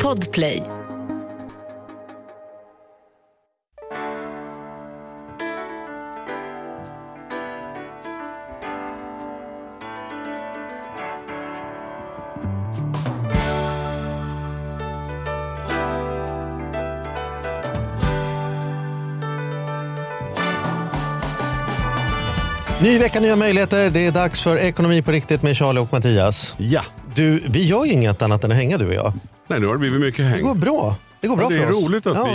Podplay. Ny vecka, nya möjligheter. Det är dags för Ekonomi på riktigt med Charlie och Mattias. Ja. Du, vi gör ju inget annat än att hänga, du och jag. Nej, nu har det blivit mycket häng. Det går bra. Det går bra för oss. Det är roligt att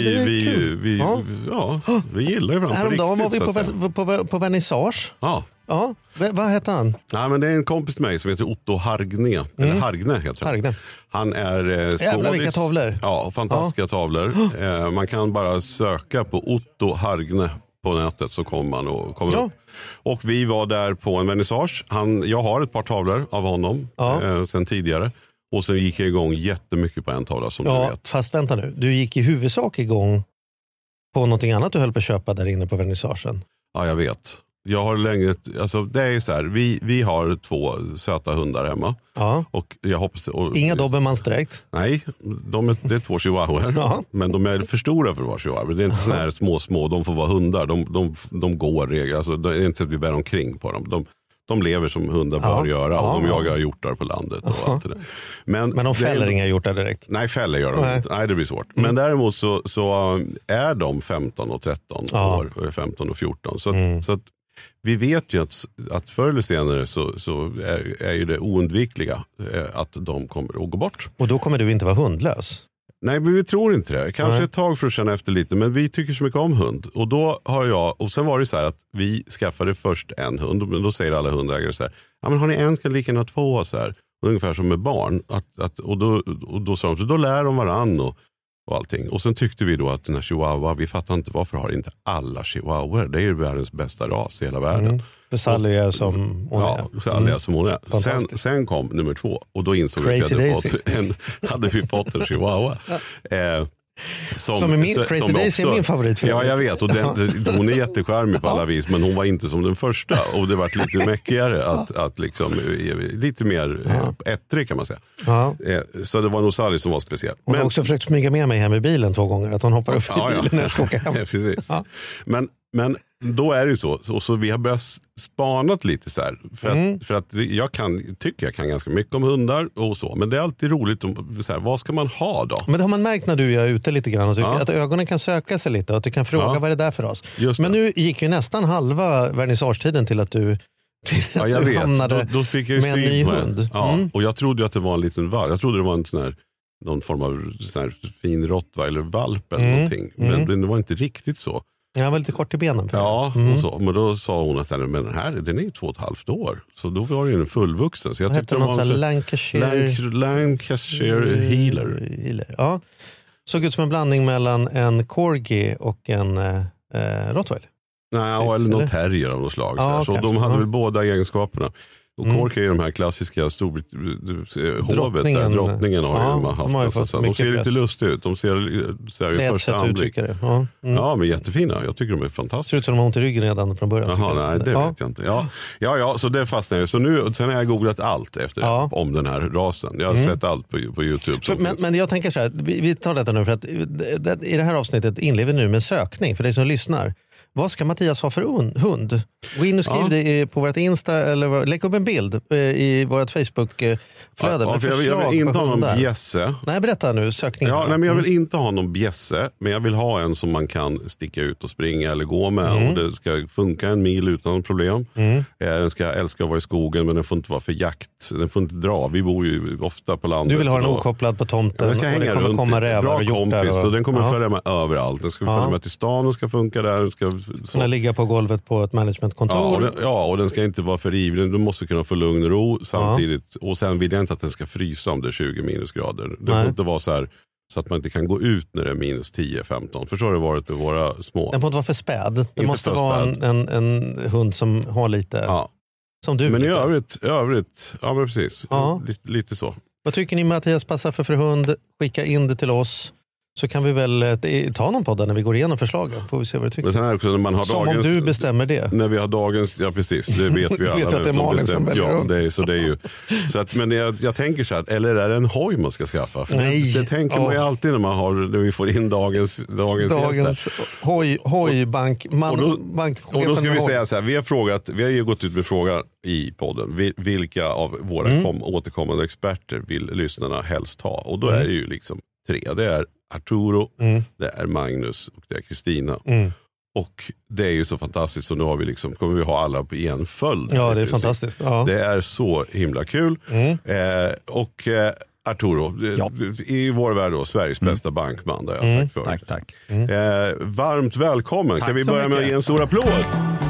vi gillar ju varandra. Häromdagen var vi på vernissage. Ja. Ja, vad heter han? Ja, men det är en kompis till mig som heter Otto Hargne. Eller Hargne heter han. Hargne. Han är skådis. Jävlar vilka tavlor. Ja, fantastiska tavlor. Man kan bara söka på Otto Hargne på nätet så kommer man och kommer upp. Och vi var där på en vernissage. Jag har ett par tavlor av honom sen tidigare. Och sen gick jag igång jättemycket på en tavla som du vet. Fast vänta nu. Du gick i huvudsak igång på någonting annat du höll på att köpa där inne på vernissagen. Ja, jag vet. Jag har längre, alltså det är så här, vi har 2 söta hundar hemma. Ja. Och jag hoppas, inga dobermanns direkt? Nej, det är 2 chihuahuor. Ja. Men de är för stora för att vara chihuahua. Det är inte såna här små, de får vara hundar. De går regel, alltså det är inte så att vi bär omkring på dem. De lever som hundar bör göra och de jagar hjortar på landet och allt det där. Men de fäller inga hjortar direkt? Nej, fäller gör de inte. Nej, det blir svårt. Men däremot så är de 15 och 13 år, 15 och 14. Så att vi vet ju att förr eller senare så är ju det oundvikliga att de kommer att gå bort. Och då kommer du inte vara hundlös? Nej, men vi tror inte det. Kanske ett tag för att känna efter lite, men vi tycker så mycket om hund. Och då har och sen var det så här att vi skaffade först en hund, men då säger alla hundägare så här, ja men har ni en kan lika gärna 2 så här. Ungefär som med barn. Och då sa de, så då lär de varann och allting. Och sen tyckte vi då att den här chihuahua, vi fattar inte varför har inte alla chihuahuor. Det är ju världens bästa ras i hela världen. För Sally är som hon är. Ja, Sally är som hon är. Sen kom nummer 2 och då insåg vi att hade vi fått en chihuahua. Som Crazy Daisy är min favorit. Ja, jag vet. Och hon är jättecharmig på alla vis, men hon var inte som den första. Och det var lite mäckigare att liksom, lite mer ettrig kan man säga. Så det var nog Sally som var speciell. Hon har också försökt smyga med mig hem i bilen 2 gånger. Att hon hoppar upp i bilen när jag ska åka hem. Ja, precis. Men då är det ju så. Och så vi har börjat spanat lite så här. För att jag tycker jag kan ganska mycket om hundar och så. Men det är alltid roligt. Så här, vad ska man ha då? Men det har man märkt när du är ute lite grann. Och att ögonen kan söka sig lite. Och att du kan fråga vad är det där för oss. Men nu gick ju nästan halva vernissagetiden till att du... jag vet. Då fick jag med en ny hund. Och jag trodde att det var en liten valp. Jag trodde det var någon form av sån här fin rottweiler-valp eller någonting. Men det var inte riktigt så. Jag var lite kort i benen. Och så. Men då sa hon att den är 2,5 år. Så då var den fullvuxen. Så jag tyckte det var Lancashire Healer. Ja. Såg ut som en blandning mellan en corgi och en rottweiler. Nej, eller någon terrier av något slag. Så de hade väl båda egenskaperna. Och Cork är ju de här klassiska hovet där drottningen har haft. De ser lite lustiga ut. De ser i första anblick. Ja, men jättefina. Jag tycker de är fantastiska. Ser ut som de har ont i ryggen redan från början. Jaha, nej, det vet jag inte. Ja, så det fastnar jag. Så sen har jag googlat allt efter om den här rasen. Jag har sett allt på YouTube. Men jag tänker så här, vi tar detta nu för att i det här avsnittet inlever vi nu med sökning för dig som lyssnar. Vad ska Mattias ha för hund? Gå in och skriv det på vårt Insta eller lägg upp en bild i vårt Facebook-flöde med förslag jag vill inte ha någon bjässe. Nej, berätta nu, sökningen. Men jag vill inte ha någon bjässe, men jag vill ha en som man kan sticka ut och springa eller gå med. Och det ska funka 1 mil utan problem. Den ska älska att vara i skogen, men den får inte vara för jakt. Den får inte dra. Vi bor ju ofta på landet. Du vill ha den okopplad på tomten. Den ska hänga runt. Komma rävar och kompis. Och den kommer följa med överallt. Den ska följa med till stan och ska funka där. Den ska kunna ligga på golvet på ett managementkontor. Och den ska inte vara för ivrig. Du måste kunna få lugn och ro samtidigt. Och sen vill jag inte att den ska frysa om det är 20 minusgrader. Det får inte vara så här så att man inte kan gå ut när det är minus 10-15. För så har det varit med våra små. Den får inte vara för späd. Det måste vara en hund som har lite... Som du. Men i övrigt ja men precis. Lite så. Vad tycker ni Mattias passar för hund? Skicka in det till oss. så kan vi väl ta någon podd när vi går igenom förslagen. Får vi se vad du tycker. Men sen är också när man har som dagens, om du bestämmer det. När vi har dagens, ja precis, det vet vi alla. Vet att det är Malin som väljer. Ja, det är, så det är ju. Så att, men jag tänker så här, eller är det en hoj man ska skaffa? För det tänker man ju alltid när vi får in dagens hojbank. Och då ska vi säga så här, vi har ju gått ut med frågan i podden. Vilka av våra återkommande experter vill lyssnarna helst ha? Och då är det ju liksom 3. Det är Arturo, det är Magnus och det är Kristina. Och det är ju så fantastiskt, så nu har vi kommer vi ha alla i en följd. Ja, det är fantastiskt. Ja. Det är så himla kul. Arturo, i vår värld då, Sveriges bästa bankman, där jag sagt förut. Tack. Varmt välkommen. Tack, kan vi börja med att ge en stor applåd?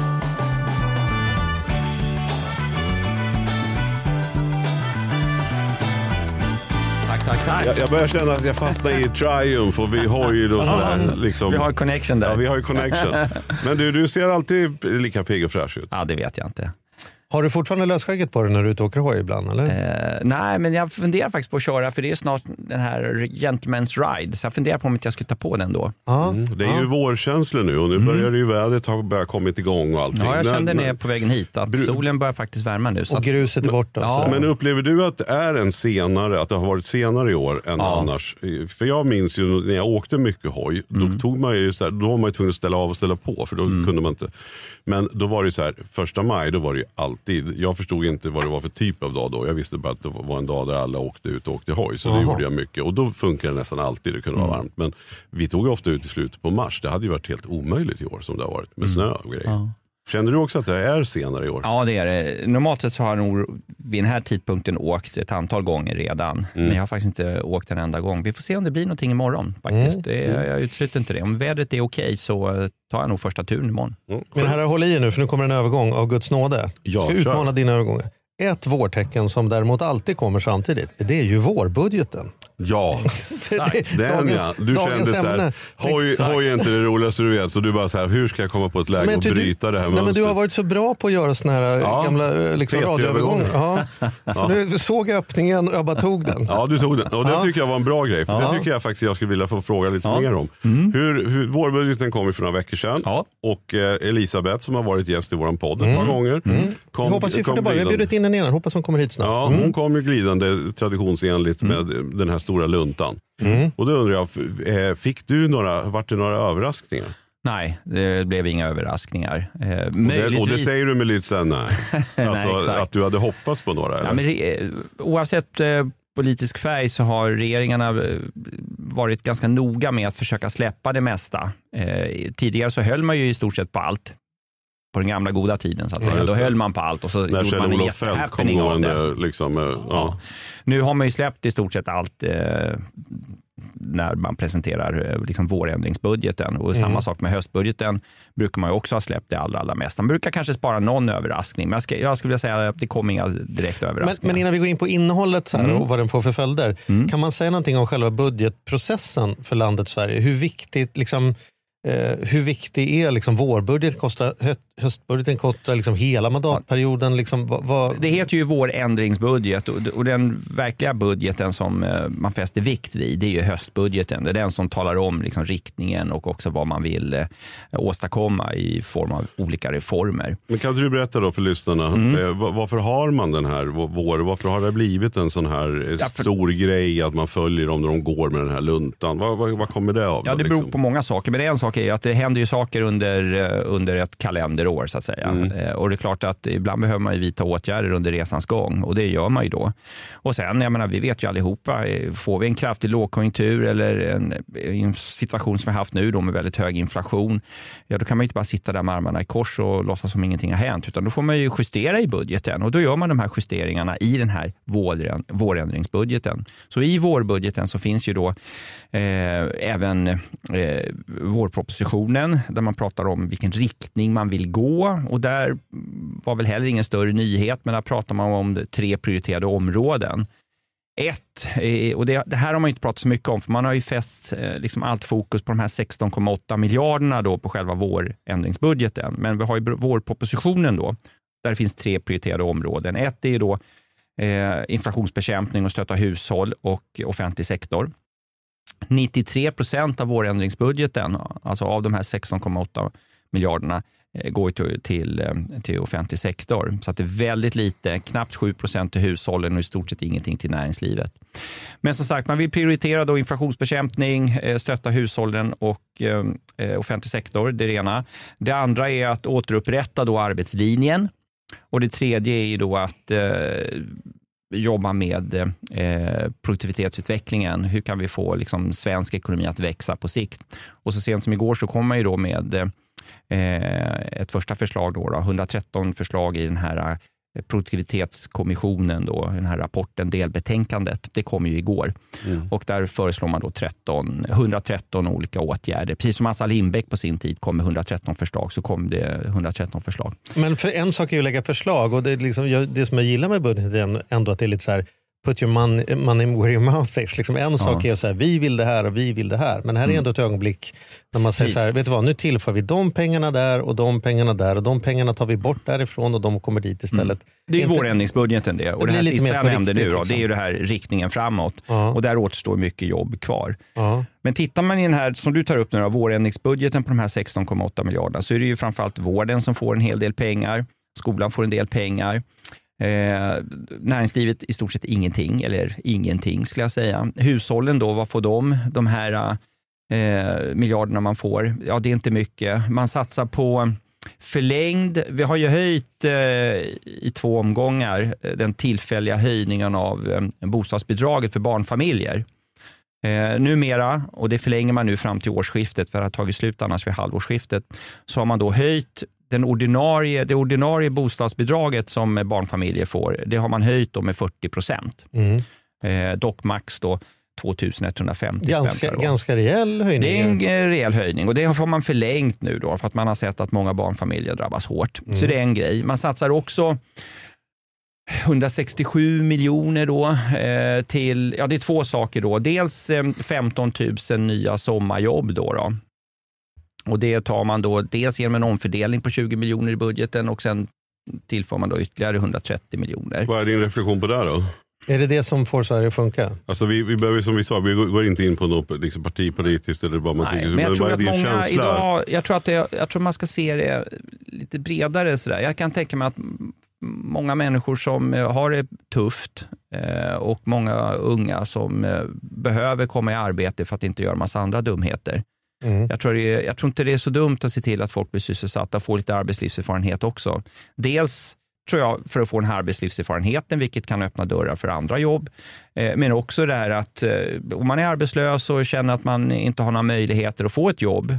Tack. Jag börjar känna att jag fastnar i Triumph och vi har ju då sådär, liksom. Vi har connection där. Ja, vi har ju connection. Men du ser alltid lika pigg och fräsch ut. Ja, det vet jag inte. Har du fortfarande lösskägget på dig när du ute åker hoj ibland, eller? Nej, men jag funderar faktiskt på att köra, för det är snart den här Gentleman's Ride, så jag funderar på om jag skulle ta på den då. Det är ju vårkänslor nu och nu börjar det ju vädret har börjat kommit igång och allting. Ja, jag kände det på vägen hit, att solen börjar faktiskt värma nu. Så och gruset är borta. Ja. Men upplever du att det är att det har varit senare i år än annars? För jag minns ju när jag åkte mycket hoj, då tog man ju så här, då var man ju tvungen att ställa av och ställa på, för då kunde man inte. Men då var det så här, 1 maj, då var det ju alltid, jag förstod inte vad det var för typ av dag då. Jag visste bara att det var en dag där alla åkte ut och åkte hoj, så det gjorde jag mycket. Och då funkar det nästan alltid, det kunde vara varmt. Men vi tog ju ofta ut i slutet på mars, det hade ju varit helt omöjligt i år som det har varit med snö och grejer. Ja. Känner du också att det är senare i år? Ja, det är det. Normalt sett så har jag nog vid den här tidpunkten åkt ett antal gånger redan. Men jag har faktiskt inte åkt en enda gång. Vi får se om det blir någonting imorgon faktiskt. Jag utesluter inte det. Om vädret är okej så tar jag nog första turen imorgon. Men här håll i nu, för nu kommer en övergång av Guds nåde. Ja, ska utmana dina övergångar. Ett vårtecken som däremot alltid kommer samtidigt, det är ju vårbudgeten. Ja, den ja. Du kände så här, hoj är inte det roligaste du vet, så du bara så här, hur ska jag komma på ett läge och bryta det här mönstret? Men du har varit så bra på att göra såna här gamla radioövergångar. Så nu såg jag öppningen och jag bara tog den. Ja, du tog den. Och det tycker jag var en bra grej, för det tycker jag faktiskt jag skulle vilja få fråga lite mer om. Hur vårbudgeten kom för några veckor sedan. Och Elisabeth som har varit gäst i våran podd ett par gånger. Jag hoppas vi får det bara. Jag har bjudit in en igen. Hoppas hon kommer hit snart. Ja, hon kom ju glidande traditionsenligt med den här stora luntan. Och då undrar jag, vart det några överraskningar? Nej, det blev inga överraskningar. Och det säger du med lite sen, nej. Alltså nej, att du hade hoppats på några? Eller? Ja, men oavsett politisk färg så har regeringarna varit ganska noga med att försöka släppa det mesta. Tidigare så höll man ju i stort sett på allt. På den gamla goda tiden så att säga. Då höll man på allt och så gjorde man en jättehappening av det. Liksom, Nu har man ju släppt i stort sett allt när man presenterar liksom vårändringsbudgeten. Och samma sak med höstbudgeten brukar man ju också ha släppt det allra mest. Man brukar kanske spara någon överraskning, men jag skulle vilja säga att det kommer inga direkt överraskningar. Men innan vi går in på innehållet så här, och vad den får för följder, kan man säga någonting om själva budgetprocessen för landet Sverige? Hur viktig är liksom vårbudget kontra höstbudgeten kontra liksom hela mandatperioden? Liksom, Det heter ju vårändringsbudget och den verkliga budgeten som man fäster vikt vid, det är ju höstbudgeten. Det är den som talar om liksom riktningen och också vad man vill åstadkomma i form av olika reformer. Men kan du berätta då för lyssnarna, varför har man den här varför har det blivit en sån här stor grej att man följer dem när de går med den här luntan? Vad kommer det av? Ja, det beror på många saker, men en sak är att det händer ju saker under ett kalenderår så att säga. Och det är klart att ibland behöver man ju vidta åtgärder under resans gång och det gör man ju då. Och sen, jag menar, vi vet ju allihopa, får vi en kraftig lågkonjunktur eller en situation som vi har haft nu då med väldigt hög inflation, ja då kan man ju inte bara sitta där med armarna i kors och låtsas som ingenting har hänt, utan då får man ju justera i budgeten och då gör man de här justeringarna i den här vårändringsbudgeten. Så i vårbudgeten så finns ju då även vårpropositionen där man pratar om vilken riktning man vill gå, och där var väl heller ingen större nyhet, men där pratar man om 3 prioriterade områden. Och det här har man inte pratat så mycket om, för man har ju fäst liksom allt fokus på de här 16,8 miljarderna då på själva vårändringsbudgeten, men vi har ju vårpropositionen då där det finns 3 prioriterade områden. Ett är då inflationsbekämpning och stötta hushåll och offentlig sektor. 93% av vårändringsbudgeten, alltså av de här 16,8 miljarderna, går till offentlig sektor. Så att det är väldigt lite, knappt 7% till hushållen och i stort sett ingenting till näringslivet. Men som sagt, man vill prioritera då inflationsbekämpning, stötta hushållen och offentlig sektor, det är det ena. Det andra är att återupprätta då arbetslinjen. Och det tredje är ju då att jobba med produktivitetsutvecklingen. Hur kan vi få liksom svensk ekonomi att växa på sikt? Och så sent som igår så kommer man ju då med ett första förslag då, 113 förslag i den här produktivitetskommissionen då, den här rapporten, delbetänkandet, det kom ju igår. Och där föreslår man då 113 olika åtgärder. Precis som Assar Lindbeck på sin tid kom med 113 förslag, så kom det 113 förslag. Men för en sak är ju att lägga förslag, och det är liksom, det som jag gillar med budgeten är ändå att det är lite så här, put your money where your mouth is. Liksom en sak är så här, vi vill det här och vi vill det här. Men här är ändå ett ögonblick när man säger så här, vet du vad, nu tillför vi de pengarna där och de pengarna där och de pengarna tar vi bort därifrån och de kommer dit istället. Det är ju vårändringsbudgeten det. Och det här sista jag nämnde nu då, det är ju det här riktningen framåt. Och där återstår mycket jobb kvar. Men tittar man i den här, som du tar upp nu då, vårändringsbudgeten på de här 16,8 miljarderna, så är det ju framförallt vården som får en hel del pengar. Skolan får en del pengar. Näringslivet i stort sett ingenting, eller ingenting skulle jag säga. Hushållen då, vad får de här miljarderna man får? Ja, det är inte mycket. Man satsar på förlängd, vi har ju höjt i 2 omgångar den tillfälliga höjningen av bostadsbidraget för barnfamiljer. Numera, och det förlänger man nu fram till årsskiftet för att ha tagit slut annars vid halvårsskiftet, så har man då höjt det ordinarie bostadsbidraget som barnfamiljer får, det har man höjt då med 40%. Dock max då 2150 spänn. Ganska rejäl höjning. Det är en rejäl höjning, och det har man förlängt nu då för att man har sett att många barnfamiljer drabbas hårt. Så det är en grej. Man satsar också 167 miljoner då till, ja det är 2 saker då. Dels 15 000 nya sommarjobb då. Och det tar man då dels genom en omfördelning på 20 miljoner i budgeten, och sen tillför man då ytterligare 130 miljoner. Vad är din reflektion på det då? Är det som får Sverige att funka? Alltså vi behöver, som vi sa, vi går inte in på något liksom partipolitiskt eller vad man tycker. Men jag tror att många idag, jag tror man ska se det lite bredare sådär. Jag kan tänka mig att många människor som har det tufft och många unga som behöver komma i arbete för att inte göra massa andra dumheter. Jag tror inte det är så dumt att se till att folk blir sysselsatta och får lite arbetslivserfarenhet också. Dels tror jag för att få den här arbetslivserfarenheten, vilket kan öppna dörrar för andra jobb. Men också det här att om man är arbetslös och känner att man inte har några möjligheter att få ett jobb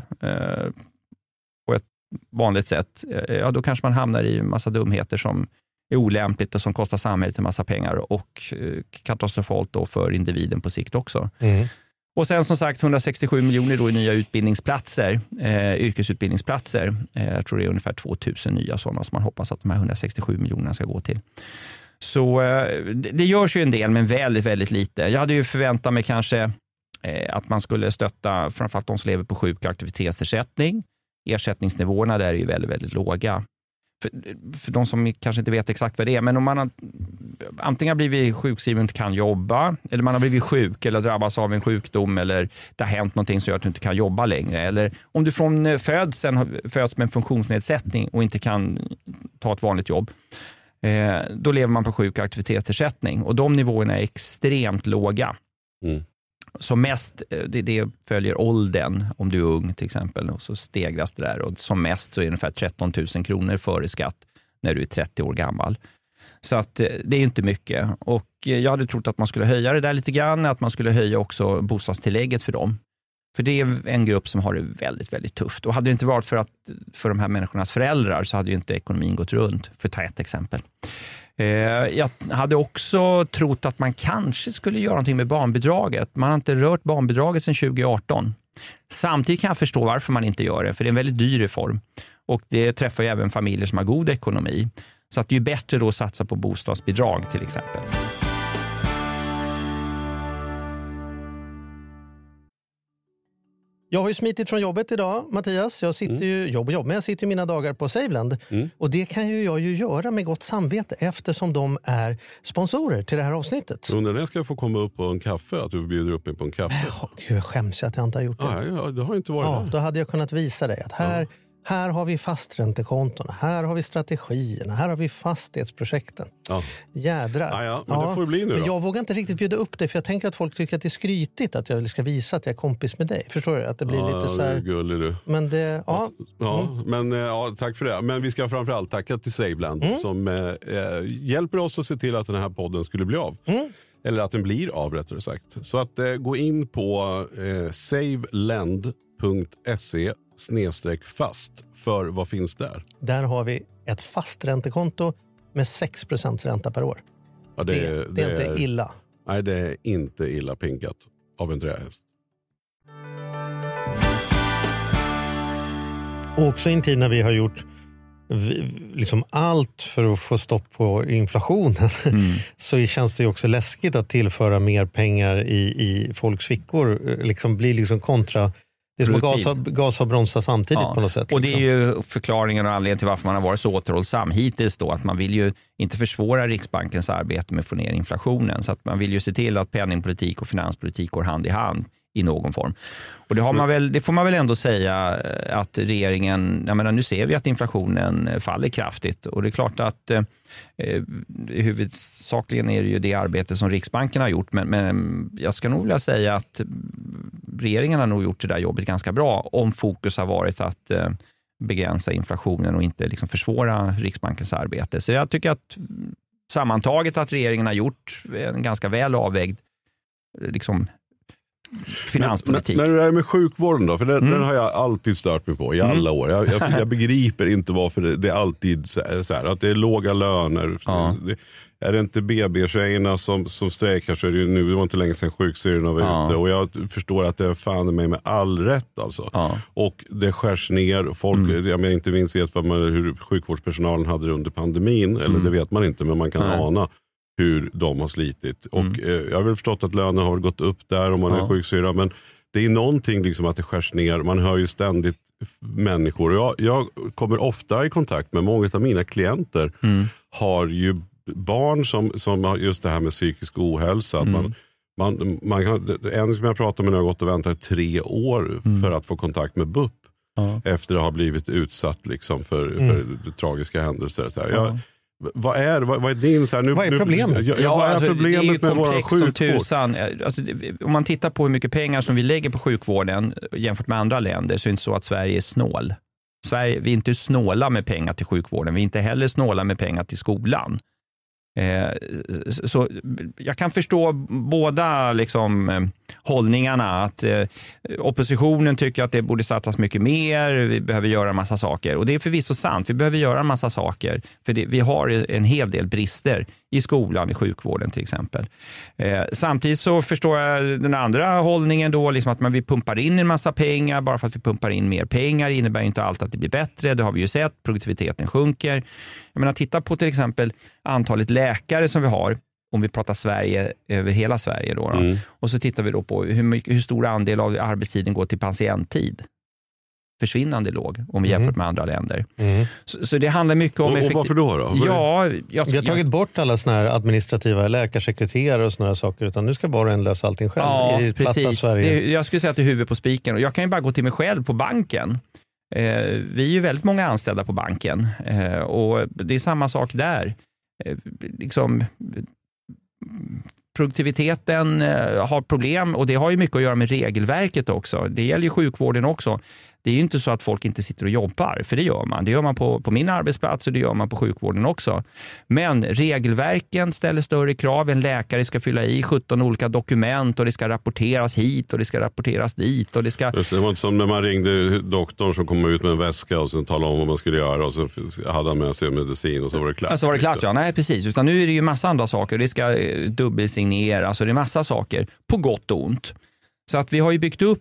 på ett vanligt sätt, ja då kanske man hamnar i en massa dumheter som är olämpligt och som kostar samhället en massa pengar och katastrofalt då för individen på sikt också. Och sen som sagt 167 miljoner då i nya utbildningsplatser, yrkesutbildningsplatser. Jag tror det är ungefär 2000 nya sådana som man hoppas att de här 167 miljonerna ska gå till. Så det görs ju en del, men väldigt, väldigt lite. Jag hade ju förväntat mig kanske att man skulle stötta framförallt de som lever på sjuk- och aktivitetsersättning. Ersättningsnivåerna där är ju väldigt, väldigt låga. För de som kanske inte vet exakt vad det är, men om man har antingen har blivit sjukskriven och inte kan jobba, eller man har blivit sjuk eller drabbas av en sjukdom, eller det har hänt någonting som gör att du inte kan jobba längre, eller om du från födseln föds med en funktionsnedsättning och inte kan ta ett vanligt jobb, då lever man på sjuk- och aktivitetsersättning, och de nivåerna är extremt låga. Som mest, det följer åldern om du är ung till exempel, och så stegras det där, och som mest så är det ungefär 13 000 kronor före skatt när du är 30 år gammal. Så att det är inte mycket, och jag hade trott att man skulle höja det där lite grann, att man skulle höja också bostadstillägget för dem. För det är en grupp som har det väldigt, väldigt tufft, och hade det inte varit för de här människornas föräldrar så hade ju inte ekonomin gått runt, för att ta ett exempel. Jag hade också trott att man kanske skulle göra någonting med barnbidraget. Man har inte rört barnbidraget sedan 2018. Samtidigt kan jag förstå varför man inte gör det, för det är en väldigt dyr reform. Och det träffar ju även familjer som har god ekonomi. Så att det är ju bättre då att satsa på bostadsbidrag till exempel. Jag har ju smitit från jobbet idag, Mattias. Jag sitter ju, men jag sitter ju mina dagar på Saveland. Och det kan ju jag ju göra med gott samvete eftersom de är sponsorer till det här avsnittet. Undrar när jag ska få komma upp på en kaffe, att du bjuder upp mig på en kaffe. Jag skäms att jag inte har gjort det. Ja, det har inte varit det. Då hade jag kunnat visa dig att här har vi fasträntekontona, här har vi strategierna, här har vi fastighetsprojekten. Ja. Jädrar. Ja, men det får det bli nu då. Men jag vågar inte riktigt bjuda upp dig för jag tänker att folk tycker att det är skrytigt att jag ska visa att jag är kompis med dig. Förstår du? Att det blir lite så här... det är gullig du. Men det, tack för det. Men vi ska framförallt tacka till Saveland som hjälper oss att se till att den här podden skulle bli av. Eller att den blir av rättare sagt. Så att gå in på savelend.se/fast för vad finns där? Där har vi ett fasträntekonto med 6% ränta per år. Ja, det är inte illa. Nej, det är inte illa pinkat av en trähäst. Och också i en tid när vi har gjort liksom allt för att få stopp på inflationen så känns det ju också läskigt att tillföra mer pengar i folks fickor. Liksom blir liksom kontra. Det är som att gasa och bromsa samtidigt på något sätt. Och det är ju förklaringen och anledningen till varför man har varit så återhållsam hittills då. Att man vill ju inte försvåra Riksbankens arbete med att få ner inflationen. Så att man vill ju se till att penningpolitik och finanspolitik går hand i hand i någon form. Och det får man väl ändå säga att regeringen, jag menar, nu ser vi att inflationen faller kraftigt och det är klart att huvudsakligen är det ju det arbete som Riksbanken har gjort, men jag ska nog vilja säga att regeringen har nog gjort det där jobbet ganska bra om fokus har varit att begränsa inflationen och inte liksom försvåra Riksbankens arbete. Så jag tycker att sammantaget att regeringen har gjort en ganska väl avvägd liksom finanspolitik. Men när det är med sjukvården då, för den har jag alltid stört mig på i alla år. Jag begriper inte varför det är alltid så här, att det är låga löner. Är det inte BB-tjejerna som strejkar så är det ju nu, det var inte länge sedan sjuksyrorna var ute och jag förstår att det är fan med all rätt alltså. Och det skärs ner, folk, jag menar, inte minst vet hur sjukvårdspersonalen hade det under pandemin, eller det vet man inte, men man kan ana hur de har slitit. Och jag har väl förstått att lönen har gått upp där om man är sjuksyra, men det är någonting liksom att det skärs ner. Man hör ju ständigt människor. Jag kommer ofta i kontakt med många av mina klienter har ju barn som har just det här med psykisk ohälsa. Man kan, en som jag pratar med nu har gått och väntat 3 år för att få kontakt med BUP efter att ha blivit utsatt liksom för tragiska händelser. Så här. Vad är din så här, vad är problemet? Vad är problemet med vår sjukvård? Alltså, om man tittar på hur mycket pengar som vi lägger på sjukvården jämfört med andra länder så är det inte så att Sverige är snål. Vi är inte snåla med pengar till sjukvården. Vi är inte heller snåla med pengar till skolan. Så jag kan förstå båda liksom, hållningarna, att oppositionen tycker att det borde satsas mycket mer, vi behöver göra en massa saker, och det är förvisso sant, vi behöver göra en massa saker för vi har en hel del brister i skolan, i sjukvården till exempel. Samtidigt så förstår jag den andra hållningen då, liksom att man vill pumpar in en massa pengar, bara för att vi pumpar in mer pengar innebär inte allt att det blir bättre, det har vi ju sett, produktiviteten sjunker. Jag menar, titta på till exempel antalet läkare som vi har, om vi pratar Sverige, över hela Sverige då. Och så tittar vi då på hur stor andel av arbetstiden går till patienttid. Försvinnande låg om vi jämfört med andra länder. Så det handlar mycket om... Och varför då? Vi har tagit bort alla såna här administrativa läkarsekreterare och såna här saker, utan nu ska bara en lösa allting själv. Ja, i precis. Sverige. Jag skulle säga att det är huvudet på spiken. Och jag kan ju bara gå till mig själv på banken. Vi är ju väldigt många anställda på banken. Och det är samma sak där. Liksom... Produktiviteten har problem, och det har ju mycket att göra med regelverket också. Det gäller ju sjukvården också. Det är ju inte så att folk inte sitter och jobbar, för det gör man. Det gör man på min arbetsplats och det gör man på sjukvården också. Men regelverken ställer större krav. En läkare ska fylla i 17 olika dokument och det ska rapporteras hit och det ska rapporteras dit. Och det var inte som när man ringde doktorn som kom ut med en väska och sen talade om vad man skulle göra och så hade han med sig medicin och så var det klart. Så var det klart, ja. Nej, precis. Utan nu är det ju massa andra saker. Det ska dubbelsignera, alltså det är massa saker på gott och ont. Så att vi har ju byggt upp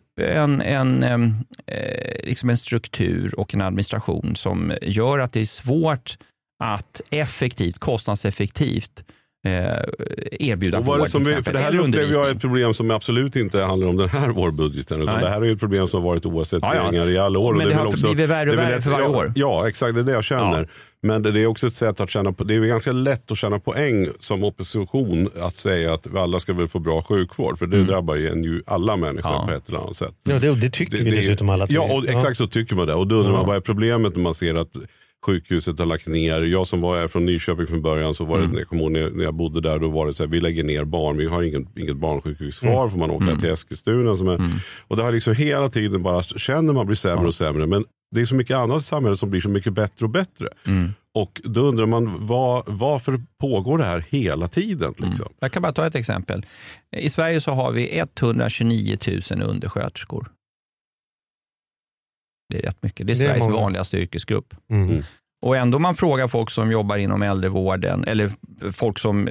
liksom en struktur och en administration som gör att det är svårt att kostnadseffektivt erbjuda vård. För det här upplever jag ett problem som absolut inte handlar om den här vårbudgeten. Utan det här är ju ett problem som har varit oavsett regeringar i alla år. Men och det har blivit värre och värre för varje år. Ja, exakt. Det är det jag känner. Ja. Men det är också ett sätt att tjäna på. Det är ganska lätt att tjäna poäng som opposition att säga att alla ska väl få bra sjukvård. För det drabbar ju alla människor på ett eller annat sätt. Ja, det tycker vi dessutom alla. Ja, och exakt så tycker man det. Och då undrar man vad är problemet när man ser att sjukhuset har lagt ner. Jag som var från Nyköping från början, så var det när jag bodde där, då var det så här, vi lägger ner barn. Vi har inget barnsjukhus kvar, för man åker till Eskilstuna. Och det har liksom hela tiden bara känner man blir sämre och sämre. Men det är så mycket annat i samhället som blir så mycket bättre och bättre. Och då undrar man varför pågår det här hela tiden? Liksom? Jag kan bara ta ett exempel. I Sverige så har vi 129 000 undersköterskor. Det är rätt mycket. Det är Sveriges vanligaste yrkesgrupp. Och ändå man frågar folk som jobbar inom äldrevården, eller folk som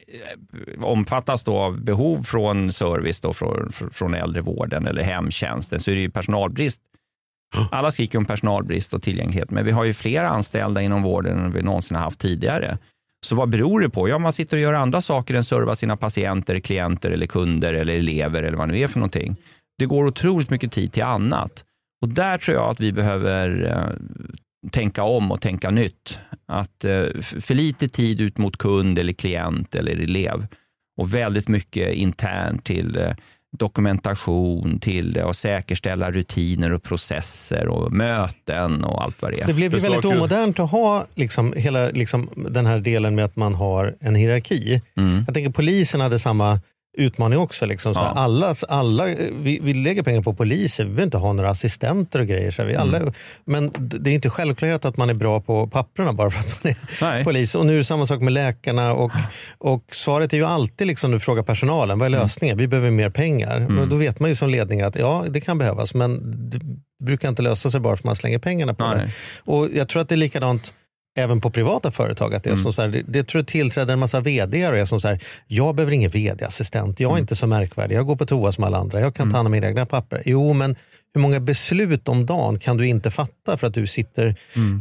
omfattas då av behov från service då, från äldrevården eller hemtjänsten, så är det ju personalbrist. Alla skriker om personalbrist och tillgänglighet, men vi har ju fler anställda inom vården än vi någonsin har haft tidigare. Så vad beror det på? Ja, man sitter och gör andra saker än serva sina patienter, klienter eller kunder eller elever eller vad det nu är för någonting. Det går otroligt mycket tid till annat. Och där tror jag att vi behöver tänka om och tänka nytt. Att för lite tid ut mot kund eller klient eller elev. Och väldigt mycket internt till dokumentation, till att säkerställa rutiner och processer och möten och allt vad det är. Det blev ju väldigt omodernt att ha hela den här delen med att man har en hierarki. Jag tänker polisen hade samma utmaning också. Så alla, vi lägger pengar på poliser, vi behöver inte ha några assistenter och grejer. Så men det är inte självklart att man är bra på papperna bara för att man är polis. Och nu är det samma sak med läkarna. Och svaret är ju alltid, du frågar personalen, vad är lösningen? Vi behöver mer pengar. Men då vet man ju som ledning att det kan behövas, men det brukar inte lösa sig bara för att man slänger pengarna på det. Och jag tror att det är likadant även på privata företag, att det är som så här, det tror jag tillträder en massa vd och är som så här, jag behöver ingen vd-assistent, jag är inte så märkvärdig, jag går på toa som alla andra, jag kan ta hand om mina egna papper. Jo, men hur många beslut om dagen kan du inte fatta för att du sitter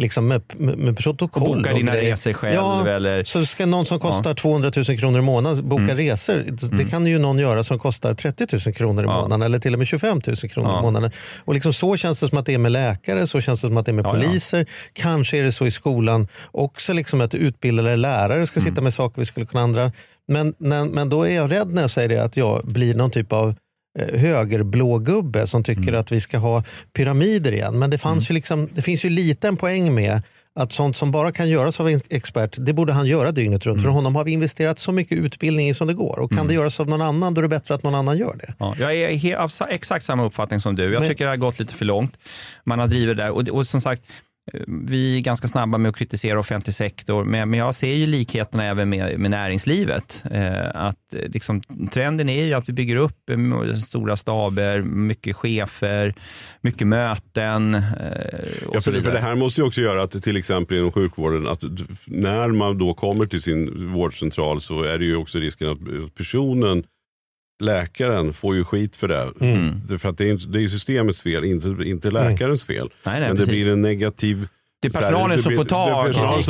med protokoll och bokar dina resor själv? Eller? Så ska någon som kostar 200 000 kronor i månaden boka resor, det kan ju någon göra som kostar 30 000 kronor i månaden eller till och med 25 000 kronor i månaden. Och så känns det som att det är med läkare, så känns det som att det är med poliser. Kanske är det så i skolan också, att utbildade lärare ska sitta med saker vi skulle kunna andra. Men då är jag rädd när jag säger det, att jag blir någon typ av högerblå gubbe som tycker att vi ska ha pyramider igen. Men det fanns det finns ju lite en poäng med att sånt som bara kan göras av en expert, det borde han göra dygnet runt. För honom har vi investerat så mycket utbildning i som det går. Och kan det göras av någon annan, då är det bättre att någon annan gör det. Ja, jag är av exakt samma uppfattning som du. Jag tycker det har gått lite för långt. Man har drivit det där. Och som sagt, vi är ganska snabba med att kritisera offentlig sektor, men jag ser ju likheterna även med näringslivet. Att trenden är ju att vi bygger upp stora staber, mycket chefer, mycket möten. För det här måste ju också göra att till exempel inom sjukvården, att när man då kommer till sin vårdcentral, så är det ju också risken att personen, läkaren, får ju skit för det. För att det är systemets fel, inte läkarens fel. Nej, men det blir en negativ... Det är personalen som får ta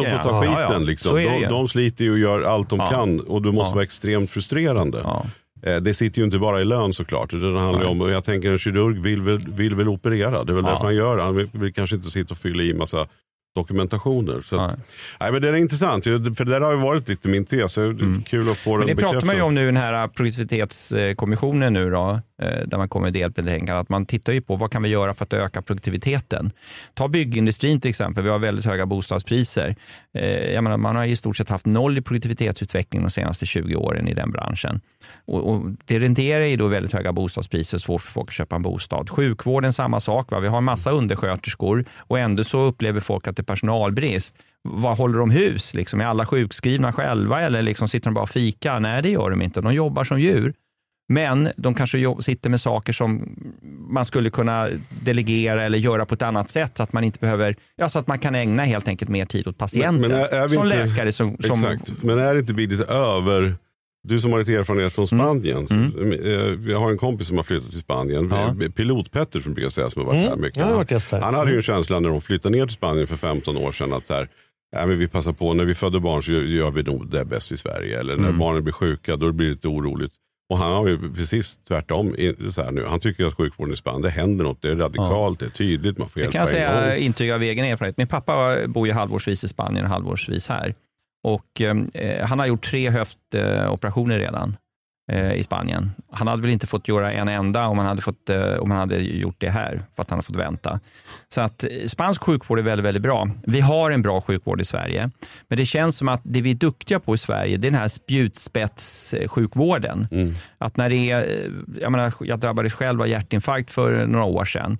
skiten. De sliter ju och gör allt de kan, och det måste vara extremt frustrerande. Det sitter ju inte bara i lön såklart. Det handlar om, och jag tänker en kirurg vill väl operera. Det är väl därför han gör. Han vill kanske inte sitta och fylla i massa dokumentationer. Så men det är intressant, för det där har ju varit lite min tes. Kul att få den bekräftad. Det pratar man ju om nu, den här produktivitetskommissionen nu då, där man kommer delbetänka att man tittar ju på vad kan vi göra för att öka produktiviteten. Ta byggindustrin till exempel, vi har väldigt höga bostadspriser. Jag menar, man har i stort sett haft 0 i produktivitetsutveckling de senaste 20 åren i den branschen. Och det renderar ju då väldigt höga bostadspriser, svårt för folk att köpa en bostad. Sjukvården samma sak, va? Vi har en massa undersköterskor och ändå så upplever folk att det är personalbrist. Vad håller de hus? Är alla sjukskrivna själva eller sitter de bara och fika? Nej, det gör de inte. De jobbar som djur. Men de kanske sitter med saker som man skulle kunna delegera eller göra på ett annat sätt, så att man inte behöver, så att man kan ägna helt enkelt mer tid åt patienten. Men som inte, läkare som... Exakt, men är det inte lite över... Du som har lite erfarenhet från Spanien. Jag har en kompis som har flyttat till Spanien. Pilot-Petter som brukar säga, som har varit där mycket. Han hade ju en känsla när de flyttade ner till Spanien för 15 år sedan att så här, Ja, men vi passar på, när vi föder barn så gör vi nog det bäst i Sverige. Eller när barnen blir sjuka, då blir det lite oroligt. Och han har ju precis tvärtom. Så här nu. Han tycker att sjukvården i Spanien, det händer något. Det är radikalt, det är tydligt. Man får hjälpa. Jag kan säga intyg av egen erfarenhet. Min pappa bor ju halvårsvis i Spanien och halvårsvis här. Och han har gjort 3 höftoperationer redan i Spanien. Han hade väl inte fått göra en enda om han hade gjort det här, för att han har fått vänta. Så att spansk sjukvård är väldigt, väldigt bra. Vi har en bra sjukvård i Sverige. Men det känns som att det vi är duktiga på i Sverige, det är den här spjutspetssjukvården. Att när det är, jag drabbades själv av hjärtinfarkt för några år sedan.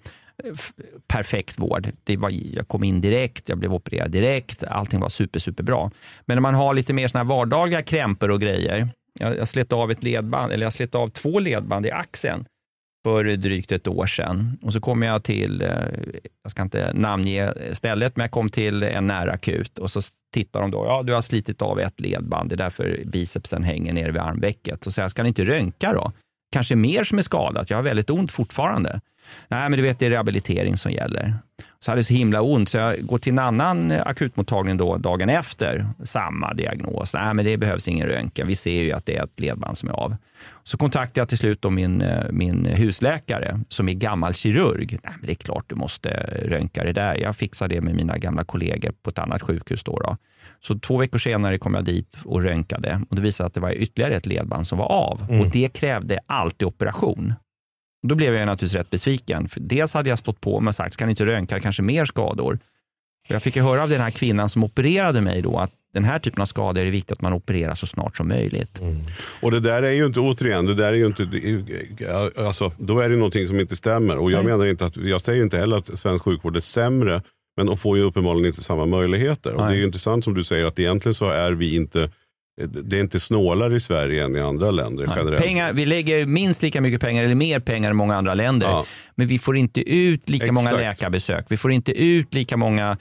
Perfekt vård. Jag kom in direkt, jag blev opererad direkt, allting var superbra. Men när man har lite mer såna här vardagliga krämpor och grejer, jag slet av ett ledband, eller jag slet av 2 ledband i axeln för drygt ett år sedan. Och så kom jag till, jag ska inte namnge stället, men jag kom till en närakut och så tittar de då, du har slitit av ett ledband, det är därför bicepsen hänger ner vid armvecket. Och så ska ni inte röntga då? Kanske mer som är skadat, jag har väldigt ont fortfarande. Nej, men du vet, det är rehabilitering som gäller. Så hade det så himla ont så jag går till en annan akutmottagning då dagen efter, samma diagnos. Nej, men det behövs ingen röntgen. Vi ser ju att det är ett ledband som är av. Så kontaktade jag till slut då min husläkare som är gammal kirurg. Nej, men det är klart du måste röntga det där. Jag fixade det med mina gamla kollegor på ett annat sjukhus då. Så 2 veckor senare kom jag dit och röntgade. Och det visade att det var ytterligare ett ledband som var av. Och det krävde alltid operation. Då blev jag naturligtvis rätt besviken. För dels hade jag stått på och sagt, ska ni inte röntga kanske mer skador? För jag fick ju höra av den här kvinnan som opererade mig då att den här typen av skador är det viktigt att man opererar så snart som möjligt. Och det där är ju inte, återigen, det där är ju inte, alltså, då är det någonting som inte stämmer. Och jag menar inte jag säger inte heller att svensk sjukvård är sämre, men de får ju uppenbarligen inte samma möjligheter. Och det är ju intressant som du säger att egentligen så är vi inte, det är inte snålare i Sverige än i andra länder generellt. Pengar, vi lägger minst lika mycket pengar eller mer pengar än många andra länder. Men vi får inte ut lika många läkarbesök. Vi får inte ut lika många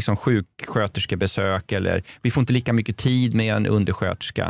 sjuksköterskebesök. Eller vi får inte lika mycket tid med en undersköterska.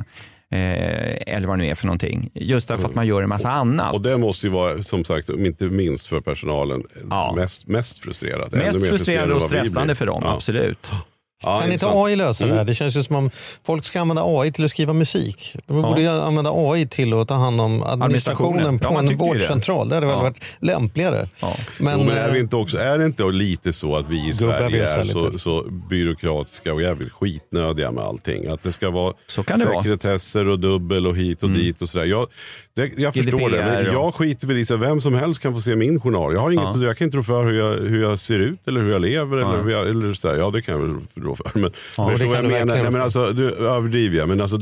Eller vad det nu är för någonting. Just därför att man gör en massa annat. Och det måste ju vara, som sagt, inte minst för personalen, mest frustrerat. Mest frustrerande och stressande för dem, absolut. Kan inte AI lösa det här? Det känns ju som om folk ska använda AI till att skriva musik. De borde använda AI till att ta hand om administrationen på en vårdcentral. Det hade väl varit lämpligare. Men är det inte lite så att vi i Sverige är så byråkratiska och jävligt skitnödiga med allting? Att det ska vara sekretesser och dubbel och hit och dit och sådär. Jag förstår det, men jag skiter väl i så vem som helst kan få se min journal. Jag har inget, jag kan inte tro för hur jag ser ut eller hur jag lever eller så där. Ja, det kan jag väl rå för. Men förstår vad jag menar. Nej, men alltså, du överdriver jag. Men alltså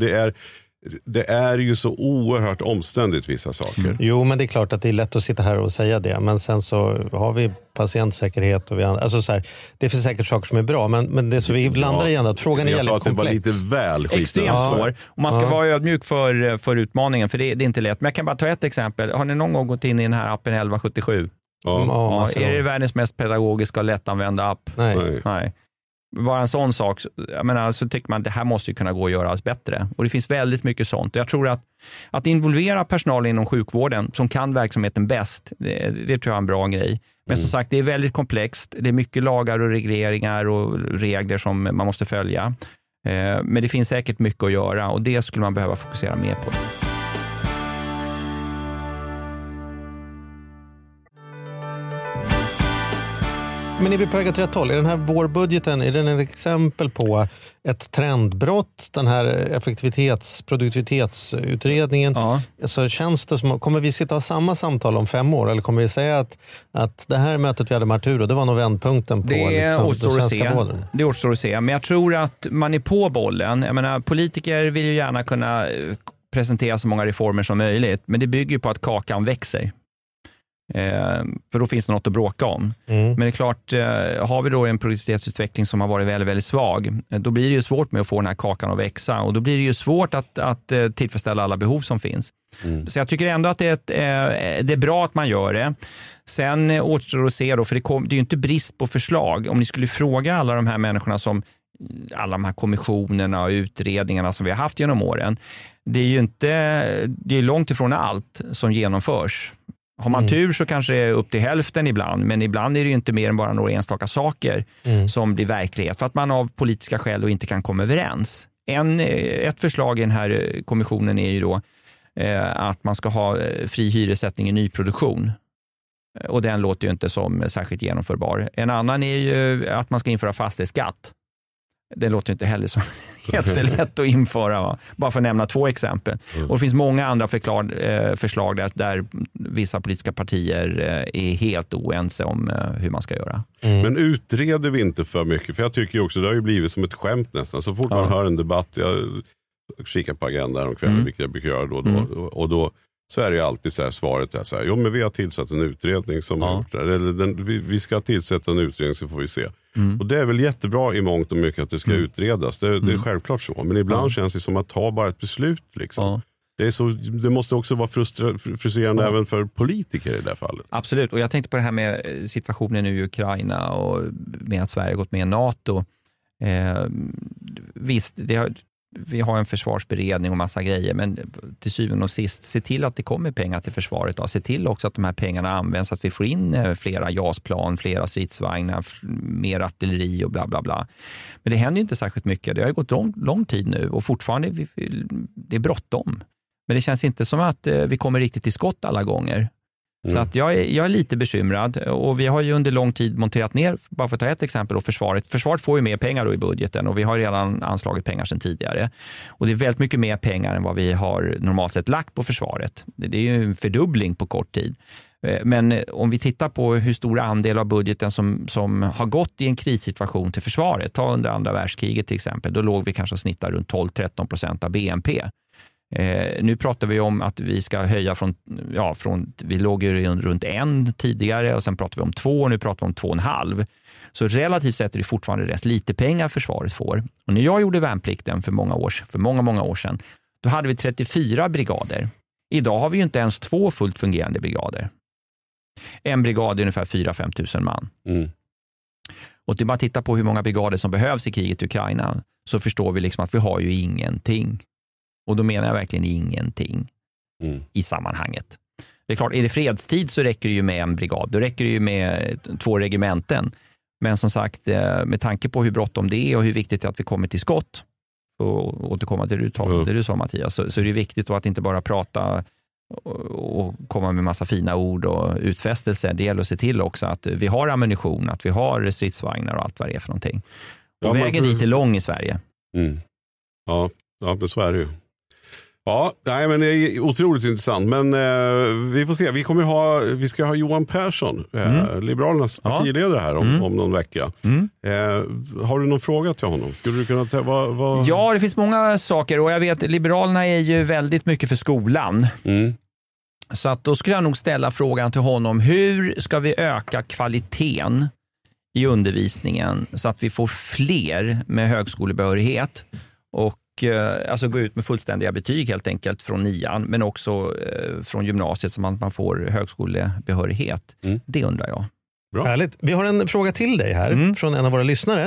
det är ju så oerhört omständigt vissa saker. Jo, men det är klart att det är lätt att sitta här och säga det. Men sen så har vi patientsäkerhet och alltså så här, det finns säkert saker som är bra, men det så vi landar igen att frågan är jävligt komplex. Det var lite väl extremt svår. Och man ska vara ödmjuk för utmaningen, för det är inte lätt. Men jag kan bara ta ett exempel. Har ni någon gång gått in i den här appen 1177? Är det världens mest pedagogiska och lättanvända app? Nej. Bara en sån sak, jag menar, så tycker man att det här måste ju kunna gå att göras bättre. Och det finns väldigt mycket sånt. Jag tror att involvera personal inom sjukvården som kan verksamheten bäst, det tror jag är en bra grej. Men som sagt, det är väldigt komplext. Det är mycket lagar och regleringar och regler som man måste följa. Men det finns säkert mycket att göra och det skulle man behöva fokusera mer på. Men är vi på väg åt rätt håll? Är den här vårbudgeten, är den ett exempel på ett trendbrott? Den här produktivitetsutredningen. Så känns det som, kommer vi sitta och ha samma samtal om 5 år? Eller kommer vi säga att det här mötet vi hade med Arturo, det var nog vändpunkten på den svenska vården? Det återstår att se. Men jag tror att man är på bollen. Jag menar, politiker vill ju gärna kunna presentera så många reformer som möjligt. Men det bygger ju på att kakan växer. För då finns det något att bråka om. Men det är klart, har vi då en produktivitetsutveckling som har varit väldigt, väldigt svag, då blir det ju svårt med att få den här kakan att växa och då blir det ju svårt att tillfredsställa alla behov som finns. Så jag tycker ändå att det är bra att man gör det. Sen återstår att se då, för det är ju inte brist på förslag. Om ni skulle fråga alla de här människorna som alla de här kommissionerna och utredningarna som vi har haft genom åren, det är ju inte, det är långt ifrån allt som genomförs Har man tur så kanske det är upp till hälften ibland, men ibland är det ju inte mer än bara några enstaka saker som blir verklighet för att man av politiska skäl inte kan komma överens. Ett förslag i den här kommissionen är ju då att man ska ha fri hyressättning i nyproduktion. Och den låter ju inte som särskilt genomförbar. En annan är ju att man ska införa fastighetsskatt. Det låter inte heller så jättelätt att införa. Va? Bara för att nämna 2 exempel. Och det finns många andra förslag där vissa politiska partier är helt oense om hur man ska göra. Men utreder vi inte för mycket? För jag tycker ju också, det har ju blivit som ett skämt nästan. Så fort man hör en debatt, jag kikar på agendan om kvällen, vilket jag brukar göra då. Och då så är det ju alltid så här, svaret är så här, jo men vi har tillsatt en utredning som har gjort det. Eller vi ska tillsätta en utredning så får vi se. Och det är väl jättebra i mångt och mycket att det ska utredas. Det är självklart så. Men ibland känns det som att ta bara ett beslut liksom. Det måste också vara frustrerande även för politiker i det här fallet. Absolut, och jag tänkte på det här med situationen i Ukraina och med att Sverige gått med i NATO. Visst, vi har en försvarsberedning och massa grejer, men till syvende och sist, se till att det kommer pengar till försvaret. Då. Se till också att de här pengarna används så att vi får in flera JAS-plan, flera stridsvagnar, mer artilleri och bla bla bla. Men det händer ju inte särskilt mycket. Det har ju gått lång tid nu och fortfarande det är bråttom. Men det känns inte som att vi kommer riktigt till skott alla gånger. Så att jag är lite bekymrad och vi har ju under lång tid monterat ner, bara för att ta ett exempel, och försvaret. Försvaret får ju mer pengar då i budgeten och vi har redan anslagit pengar sedan tidigare. Och det är väldigt mycket mer pengar än vad vi har normalt sett lagt på försvaret. Det är ju en fördubbling på kort tid. Men om vi tittar på hur stor andel av budgeten som har gått i en krissituation till försvaret, ta under andra världskriget till exempel, då låg vi kanske snittar runt 12-13% av BNP. Nu pratar vi om att vi ska höja från vi låg ju runt 1 tidigare och sen pratar vi om 2 och nu pratar vi om 2,5. Så relativt sett är det fortfarande rätt lite pengar försvaret får. Och när jag gjorde värnplikten för många år sedan, då hade vi 34 brigader. Idag har vi ju inte ens 2 fullt fungerande brigader. En brigad är ungefär 4-5 tusen man. Och till bara titta på hur många brigader som behövs i kriget i Ukraina så förstår vi liksom att vi har ju ingenting. Och då menar jag verkligen ingenting i sammanhanget. Det är klart, är det fredstid så räcker det ju med en brigad. Då räcker det ju med 2 regementen. Men som sagt, med tanke på hur bråttom det är och hur viktigt det är att vi kommer till skott, och återkomma till det du sa Mattias, så är det viktigt att inte bara prata och komma med massa fina ord och utfästelser. Det gäller att se till också att vi har ammunition, att vi har stridsvagnar och allt vad det är för någonting. Och vägen dit är lång i Sverige. Ja, men så är det ju. Ja, nej, men det är otroligt intressant. Men vi får se. Vi ska ha Johan Persson, Liberalernas partiledare här om någon vecka. Har du någon fråga till honom? Skulle du kunna Ja, det finns många saker och jag vet Liberalerna är ju väldigt mycket för skolan. Så att då skulle jag nog ställa frågan till honom: hur ska vi öka kvaliteten i undervisningen så att vi får fler med högskolebehörighet och alltså gå ut med fullständiga betyg helt enkelt från 9:an, men också från gymnasiet så man får högskolebehörighet. Det undrar jag. Bra. Härligt. Vi har en fråga till dig här från en av våra lyssnare.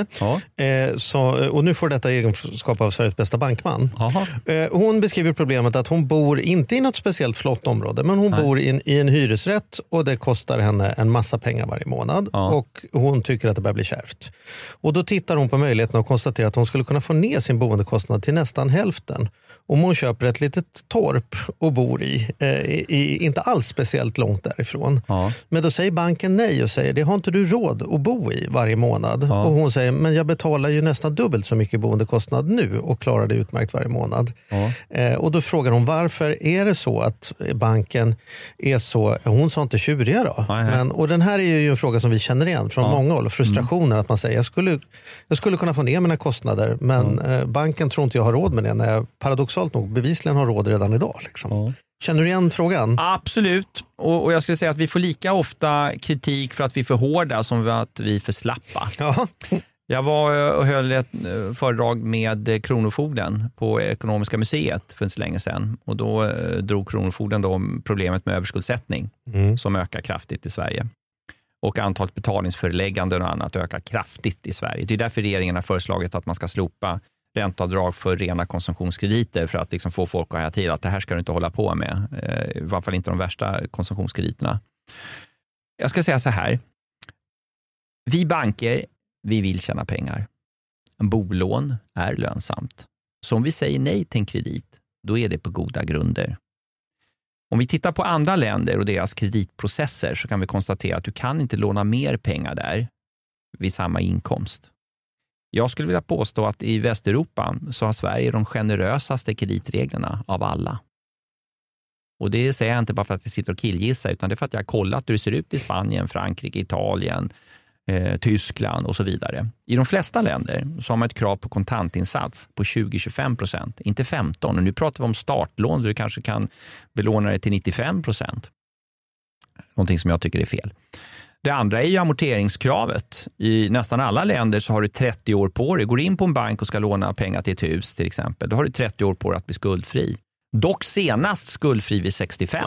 Och nu får detta egenskap av Sveriges bästa bankman. Hon beskriver problemet att hon bor inte i något speciellt flott område, men hon bor i en hyresrätt och det kostar henne en massa pengar varje månad. Och hon tycker att det börjar bli kärvt. Och då tittar hon på möjligheten att konstatera att hon skulle kunna få ner sin boendekostnad till nästan hälften. Om hon köper ett litet torp och bor i inte alls speciellt långt därifrån. Men då säger banken nej och säger: det har inte du råd att bo i varje månad. Och hon säger: men jag betalar ju nästan dubbelt så mycket boendekostnad nu och klarar det utmärkt varje månad. Och då frågar hon: varför är det så att banken är så, hon sa inte tjuriga då. Och den här är ju en fråga som vi känner igen från många håll. Frustrationen att man säger: jag skulle kunna få ner mina kostnader, men banken tror inte jag har råd med det, när jag paradoxalt nog bevisligen har råd redan idag. Liksom. Känner du igen frågan? Absolut. Och jag skulle säga att vi får lika ofta kritik för att vi är för hårda som för att vi är för slappa. Jag var och höll ett föredrag med Kronofogden på Ekonomiska museet för en så länge sedan. Och då drog Kronofogden om problemet med överskuldsättning som ökar kraftigt i Sverige. Och antalet betalningsförelägganden och annat ökar kraftigt i Sverige. Det är därför regeringen har föreslagit att man ska slopa ränteavdrag för rena konsumtionskrediter för att liksom få folk att haja till att det här ska du inte hålla på med. I varje fall inte de värsta konsumtionskrediterna. Jag ska säga så här. Vi banker, vi vill tjäna pengar. En bolån är lönsamt. Så om vi säger nej till en kredit, då är det på goda grunder. Om vi tittar på andra länder och deras kreditprocesser så kan vi konstatera att du kan inte låna mer pengar där vid samma inkomst. Jag skulle vilja påstå att i Västeuropa så har Sverige de generösaste kreditreglerna av alla. Och det säger jag inte bara för att jag sitter och killgissar, utan det är för att jag har kollat hur det ser ut i Spanien, Frankrike, Italien, Tyskland och så vidare. I de flesta länder så har man ett krav på kontantinsats på 20-25%, inte 15%. Och nu pratar vi om startlån där du kanske kan belåna det till 95%. Någonting som jag tycker är fel. Det andra är ju amorteringskravet. I nästan alla länder så har du 30 år på dig. Går in på en bank och ska låna pengar till ett hus till exempel, då har du 30 år på dig att bli skuldfri. Dock senast skuldfri vid 65.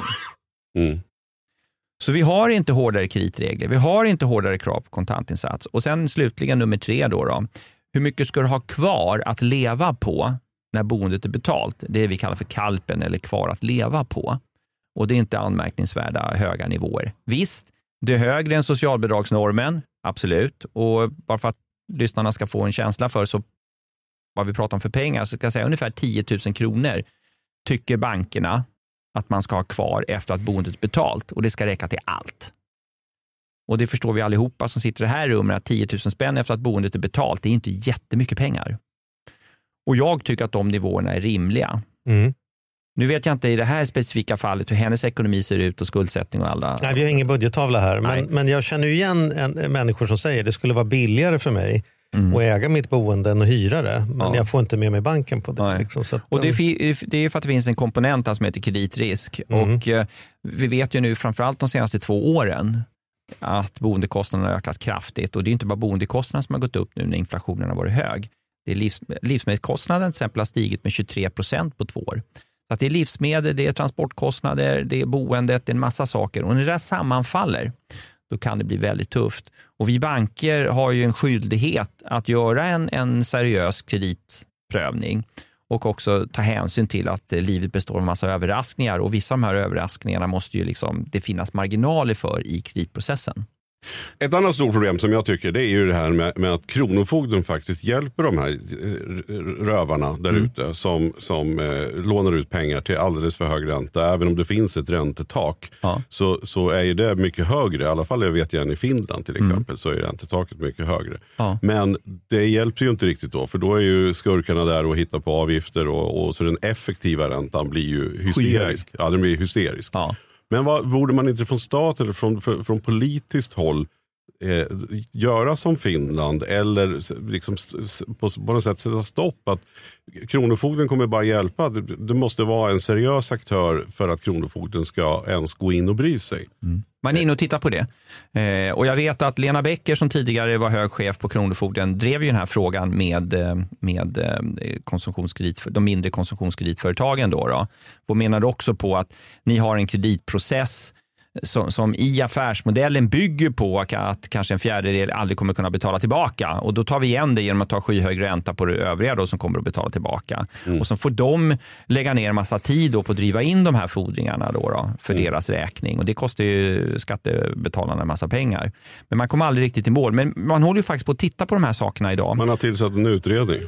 Så vi har inte hårdare kreditregler. Vi har inte hårdare krav på kontantinsats. Och sen slutligen nummer 3 då. Hur mycket ska du ha kvar att leva på när boendet är betalt? Det vi kallar för kalpen eller kvar att leva på. Och det är inte anmärkningsvärda höga nivåer. Visst, det är högre än socialbidragsnormen. Absolut. Och bara för att lyssnarna ska få en känsla för så vad vi pratar om för pengar så ska jag säga ungefär 10 000 kronor tycker bankerna att man ska ha kvar efter att boendet är betalt. Och det ska räcka till allt. Och det förstår vi allihopa som sitter i det här rummet att 10 000 spänn efter att boendet är betalt, det är inte jättemycket pengar. Och jag tycker att de nivåerna är rimliga. Nu vet jag inte i det här specifika fallet hur hennes ekonomi ser ut och skuldsättning och alla. Nej, vi har ingen budgettavla här. Men jag känner ju igen människor som säger att det skulle vara billigare för mig att äga mitt boende än att hyra det. Men jag får inte med mig banken på det. Liksom, så att, och det är för att det finns en komponent som heter kreditrisk. Och vi vet ju nu framförallt de senaste 2 åren att boendekostnaderna har ökat kraftigt. Och det är inte bara boendekostnaderna som har gått upp nu när inflationen har varit hög. Det är livsmedelskostnaden till exempel har stigit med 23% på 2 år. Så att det är livsmedel, det är transportkostnader, det är boendet, det är en massa saker. Och när det där sammanfaller, då kan det bli väldigt tufft. Och vi banker har ju en skyldighet att göra en seriös kreditprövning och också ta hänsyn till att livet består av en massa överraskningar. Och vissa av de här överraskningarna måste ju liksom, det finnas marginaler för i kreditprocessen. Ett annat stort problem som jag tycker det är ju det här med att Kronofogden faktiskt hjälper de här rövarna där ute som lånar ut pengar till alldeles för hög ränta. Även om det finns ett räntetak så är ju det mycket högre. I alla fall jag vet igen i Finland till exempel så är räntetaket mycket högre. Men det hjälper ju inte riktigt då, för då är ju skurkarna där och hittar på avgifter och så den effektiva räntan blir ju hysterisk. Ja, den blir hysterisk. Men vad borde man inte från staten eller från politiskt håll göra som Finland eller liksom på något sätt sätta stopp att Kronofogden kommer bara hjälpa. Det måste vara en seriös aktör för att Kronofogden ska ens gå in och bry sig. Man är inne och tittar på det. Och jag vet att Lena Becker som tidigare var hög chef på Kronofogden drev ju den här frågan med de mindre konsumtionskreditföretagen då. Och menade också på att ni har en kreditprocess som i affärsmodellen bygger på att kanske en fjärdedel aldrig kommer kunna betala tillbaka. Och då tar vi igen det genom att ta skyhög ränta på det övriga då som kommer att betala tillbaka. Och så får de lägga ner en massa tid då på att driva in de här fordringarna då för deras räkning. Och det kostar ju skattebetalarna en massa pengar. Men man kommer aldrig riktigt i mål. Men man håller ju faktiskt på att titta på de här sakerna idag. Man har tillsatt en utredning.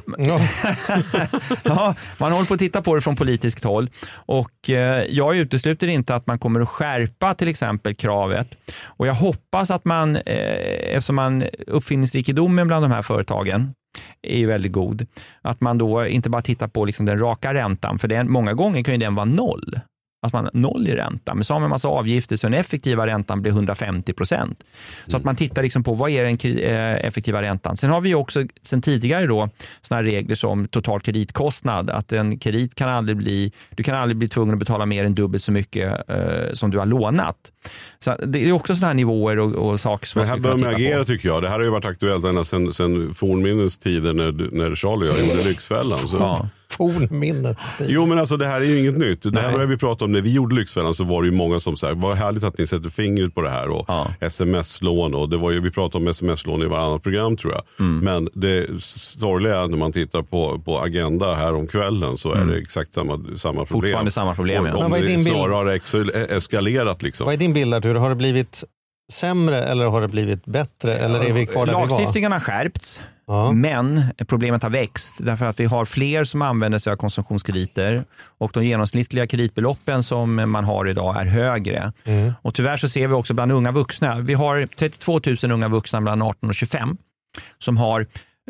Ja, man håller på att titta på det från politiskt håll. Och jag utesluter inte att man kommer att skärpa till exempel kravet. Och jag hoppas att man, eftersom uppfinningsrikedomen bland de här företagen är ju väldigt god, att man då inte bara tittar på liksom den raka räntan, för många gånger kan ju den vara 0. Att man 0 i ränta, men så har man en massa avgifter så den effektiva räntan blir 150%. Så att man tittar liksom på vad är den effektiva räntan. Sen har vi ju också sen tidigare då såna regler som total kreditkostnad, att en kredit kan aldrig bli tvungen att betala mer än dubbelt så mycket som du har lånat. Så det är också såna här nivåer och saker som man ska titta på. Det här bör agera tycker jag. Det här har ju varit aktuellt ända sedan fornminnens tider när Charlie och jag gjorde Lyxfällan. Så. Fornminnet. Jo, men alltså det här är ju inget nytt. Det här började vi prata om när vi gjorde Lyxfällan, så var det ju många som sa, vad härligt att ni sätter fingret på det här, och sms-lån, och det var ju, vi pratade om sms-lån i varannat program tror jag. Men det sorgliga är när man tittar på Agenda här om kvällen, så är det exakt samma problem. Fortfarande samma problem, och, om det snarare har eskalerat liksom. Vad är din bild, Artur? Har det blivit sämre eller har det blivit bättre? Eller är vi kvar där vi var? Lagstiftningen har skärpts, men problemet har växt därför att vi har fler som använder sig av konsumtionskrediter, och de genomsnittliga kreditbeloppen som man har idag är högre. Och tyvärr så ser vi också bland unga vuxna. Vi har 32 000 unga vuxna bland 18 och 25 som har,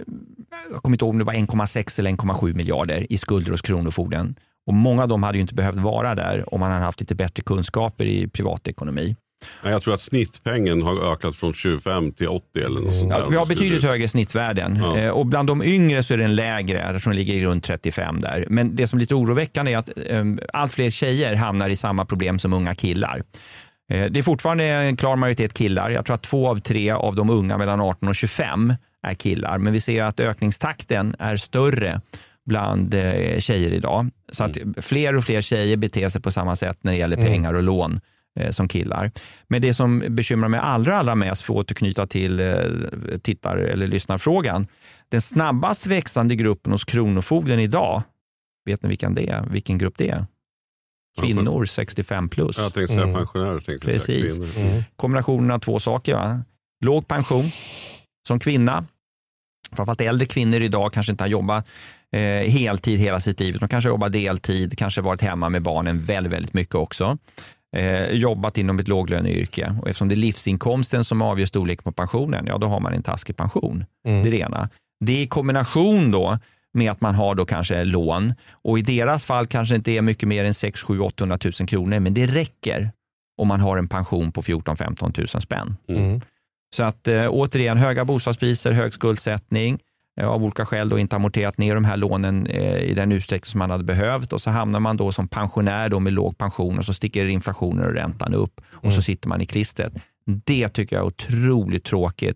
jag kommer inte ihåg om det var 1,6 eller 1,7 miljarder i skulder hos Kronofogden. Och många av dem hade ju inte behövt vara där om man hade haft lite bättre kunskaper i privatekonomi. Jag tror att snittpengen har ökat från 25 till 80 eller något sånt där. Vi har betydligt högre snittvärden. Och bland de yngre så är den lägre, som ligger runt 35 där. Men det som är lite oroväckande är att allt fler tjejer hamnar i samma problem som unga killar. Det är fortfarande en klar majoritet killar. Jag tror att 2 av 3 av de unga mellan 18 och 25 är killar. Men vi ser att ökningstakten är större bland tjejer idag. Så att fler och fler tjejer beter sig på samma sätt när det gäller pengar och lån som killar. Men det som bekymrar mig allra mest, för att återknyta till tittar- eller lyssnarfrågan, den snabbast växande gruppen hos Kronofogden idag, vet ni vilken grupp det är? Kvinnor 65 plus. Jag tänkte säga pensionärer. Precis. Kombinationen av 2 saker. Va? Låg pension som kvinna. Framförallt äldre kvinnor idag kanske inte har jobbat heltid hela sitt liv. De kanske jobbar deltid, kanske varit hemma med barnen väldigt, väldigt mycket också. Jobbat inom ett låglöneyrke, och eftersom det är livsinkomsten som avgör storlek på pensionen, då har man en taskig pension. Det är det ena. Det är i kombination då med att man har då kanske lån, och i deras fall kanske inte är mycket mer än 6, 7, 800 000 kronor, men det räcker om man har en pension på 14-15 000 spänn. Så att återigen, höga bostadspriser, hög skuldsättning, av olika skäl då inte amorterat ner de här lånen i den utsträckning som man hade behövt, och så hamnar man då som pensionär då med låg pension, och så sticker inflationen och räntan upp, och så sitter man i klistret. Det tycker jag är otroligt tråkigt,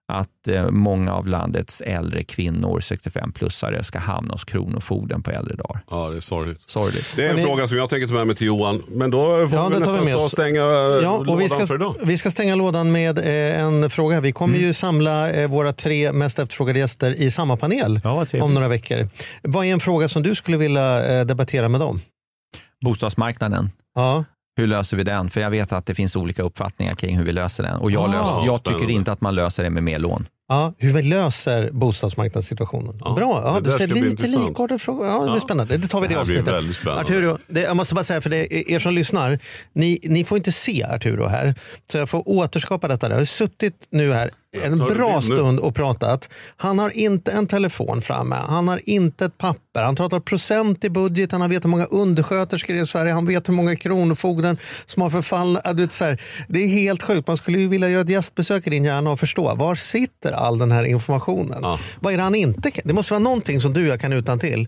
att många av landets äldre kvinnor, 65-plussare, ska hamna hos Kronofogden på äldre dagar. Ja, det är sorgligt. Det är Men en fråga som jag tänker ta med mig till Johan. Men då får vi nästan stå och stänga lådan för idag. Vi ska stänga lådan med en fråga. Vi kommer ju samla våra 3 mest efterfrågade gäster i samma panel om några veckor. Vad är en fråga som du skulle vilja debattera med dem? Bostadsmarknaden. Ja. Hur löser vi den? För jag vet att det finns olika uppfattningar kring hur vi löser den. Och jag tycker inte att man löser det med mer lån. Ja, hur vi löser bostadsmarknadssituationen. Bra, det ser lite likartad fråga. Ja, det blir spännande. Det tar vi det avsnittet. Det blir väldigt spännande. Arturo, jag måste bara säga för det, er som lyssnar, ni får inte se Arturo här. Så jag får återskapa detta. Jag har suttit nu här en bra stund och pratat. Han har inte en telefon framme. Han har inte ett papper. Han pratar procent i budgeten. Han vet hur många undersköterskor i Sverige. Han vet hur många Kronofogden som har förfallna. Det är helt sjukt. Man skulle ju vilja göra ett gästbesök i din hjärna och förstå. Var sitter all den här informationen? Ja. Vad är det han inte kan? Det måste vara någonting som jag kan utan till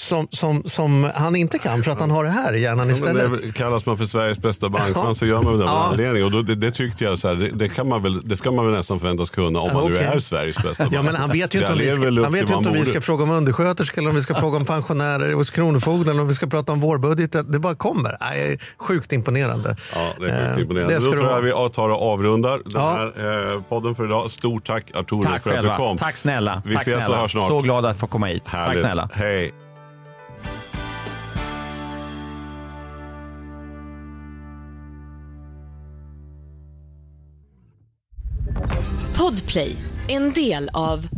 som han inte kan för att han har det här i hjärnan istället. Det kallas man för Sveriges bästa bankman, så gör man det av anledning. Och det tyckte jag så här, det ska man väl nästan förväntas kunna om man nu är Sveriges bästa bankman. Ja, men han vet ju inte om vi ska fråga om undersköterskor eller om vi ska fråga om pensionärer hos Kronofogden eller om vi ska prata om vårbudgeten. Det bara kommer. Det är sjukt imponerande. Ja, det är sjukt imponerande. Då tror jag vi tar och avrundar den här podden för idag. Stort tack Arturo för att du kom. Tack snälla. Vi ses och hörs snart. Så glad att få komma hit. Härligt. Tack snälla. Hej. Podplay, en del av